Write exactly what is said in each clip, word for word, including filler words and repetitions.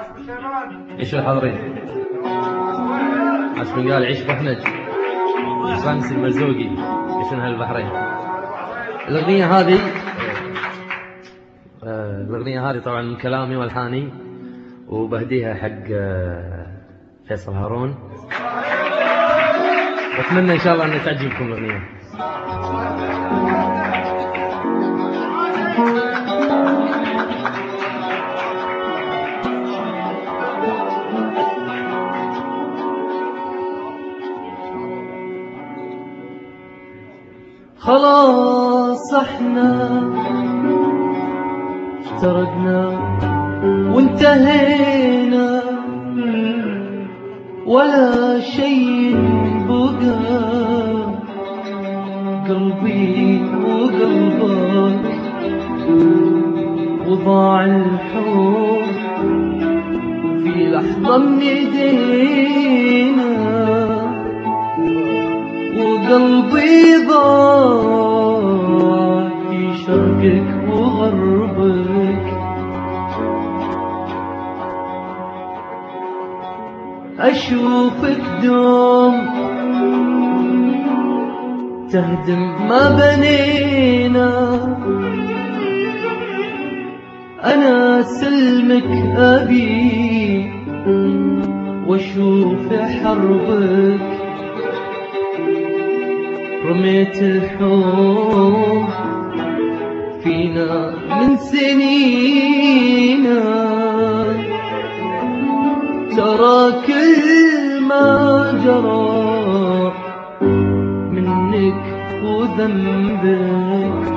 ايش الحاضرين؟ عشان قال عيش بحنج شمس المرزوقي ايش من هالبحرين. الاغنيه هذه آه الاغنيه هذه طبعا من كلامي والحاني، وبهديها حق آه فيصل هارون. اتمنى ان شاء الله ان تعجبكم الاغنيه. خلاص احنا افترقنا وانتهينا، ولا شيء بقى، قلبي وقلبك وضاع الحب في لحظة من ايدينا، وقلبي ضاع في شرقك وغربك. أشوفك دوم تهدم ما بنينا، أنا سلمك أبي وأشوف حربك. رميت الحب فينا من سنينا، ترى كل ما جرى منك وذنبك.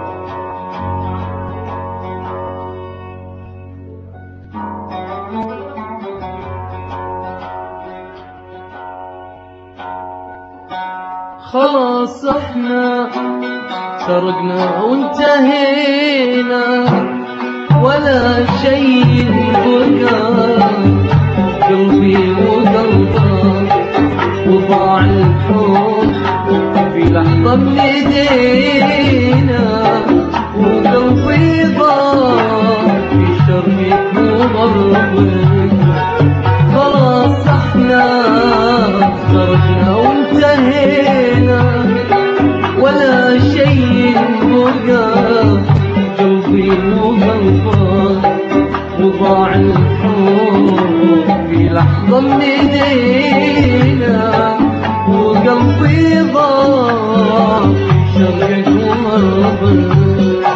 خلاص احنا سرقنا وانتهينا، ولا شيء بقى، قلبي وقلبك وضاع الحب في لحظة من ايدينا، وقلبي ضاع في شرقك وغربك. خلاص احنا سرقنا وانتهينا، ولا شيء بقى، قلبي وقلبك وضاع الحب في لحظة من ايدينا، وقلبي ضاع في شرقك وغربك.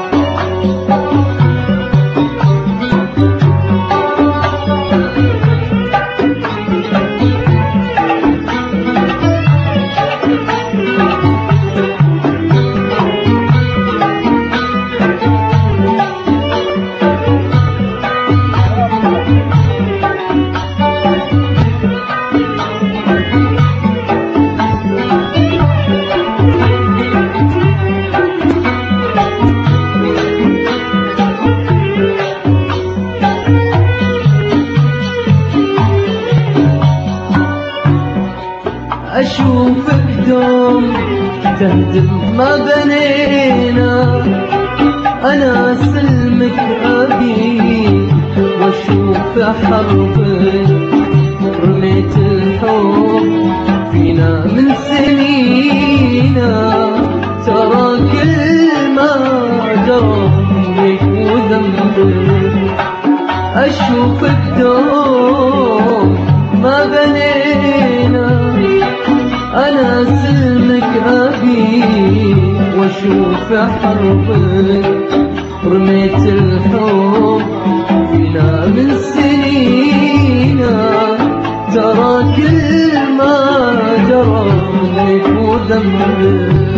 أشوفك دوم تهدم ما بنينا، أنا سلمك أبي وأشوف حربك. رميت الحب فينا من سنينا، ترى كل ما جرى منك وذنبك. أشوفك دوم ما بنينا، أنا سلمك أبي وأشوف حربك. رميت الحب فينا من سنينا، ترى كل ما جرى منك وذنبك.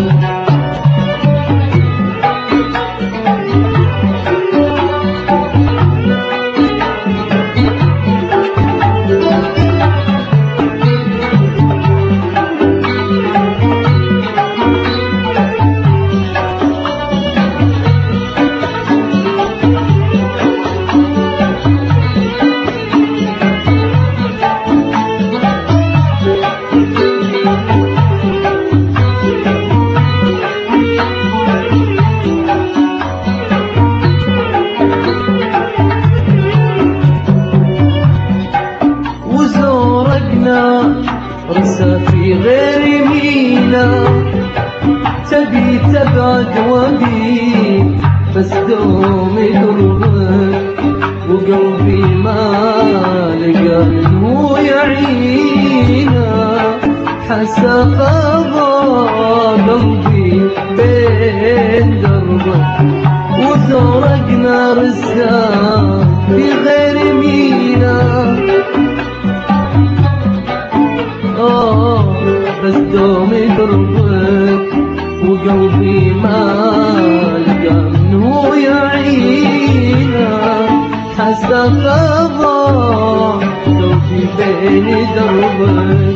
رسى في غير يمينا تبي تبعد وبي بس دومي دربك وقلبي ما لقى منه يعينا حسى قضى قلبي بين دربك وزرقنا رسام في غير يمينا آه بس دومي دربك وقلبي ما لقى منه يعينا حسى قضى قلبي بين دربك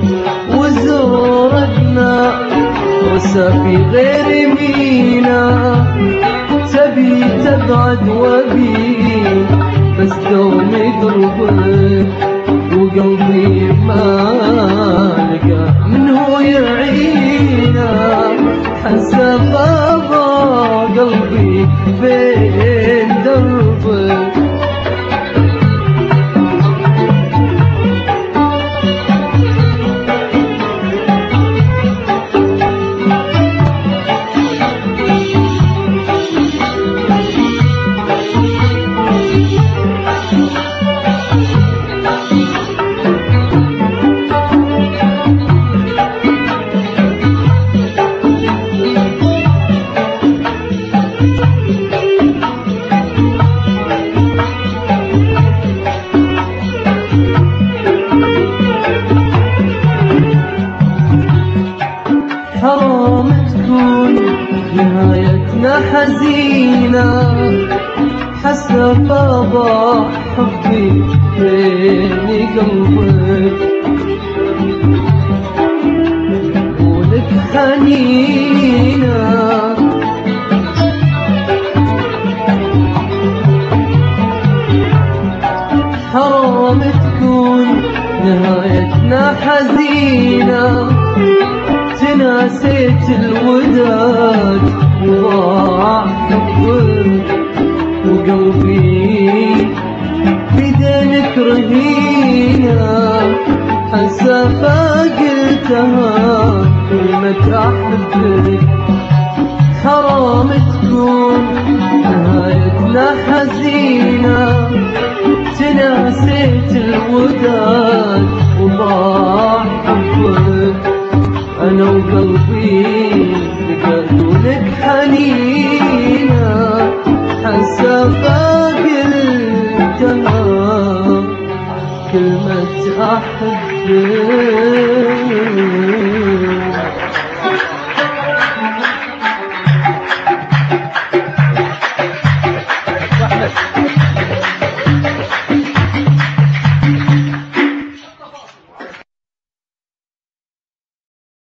وزرقنا رسى في غير يمينا تبي تبعد وبي بس دومي دربك وقلبي ما لقى منه يعينا حسى قضى قلبي بين دربك حرام تكون نهايتنا حزينة حسى فضى حبي بين قلبك ولك حنينة حرام تكون نهايتنا حزينة تناسيت الوداد وضاع حبك وقلبي بدينك رهينة حسى فقلتها كلمة أحبك حرام تكون نهايتنا حزينة تناسيت الوداد وضاع حبك أنا وقلبي لقيتولك حنينة حسى فقلتها كلمة أحبك